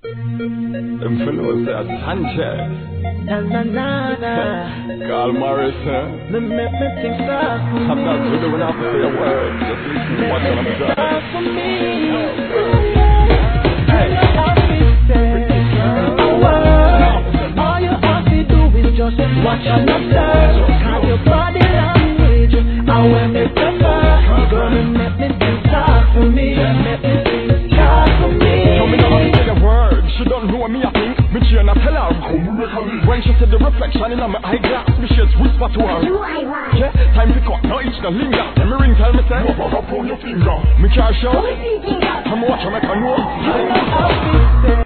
Them fellows say Sanchez. Na na na na. Carl Morris, huh? Me think start for me. I'm not really when I have to say a word. Just listen to what I'm saying. Start for me. Hey. All you have to do is just watch and observe. Have your body language. I will make the first. Gonna make me think start for me. Make me think start for me. Tell me not to say a word. She don't know me, I think. Me chain a tell her. When she said the reflection in my eyeglass, me shades whisper to her. Yeah, time to cut, no itch, no linger. Let me ring, tell me say, pull your finger. Me can't show. I'm watching, I can know.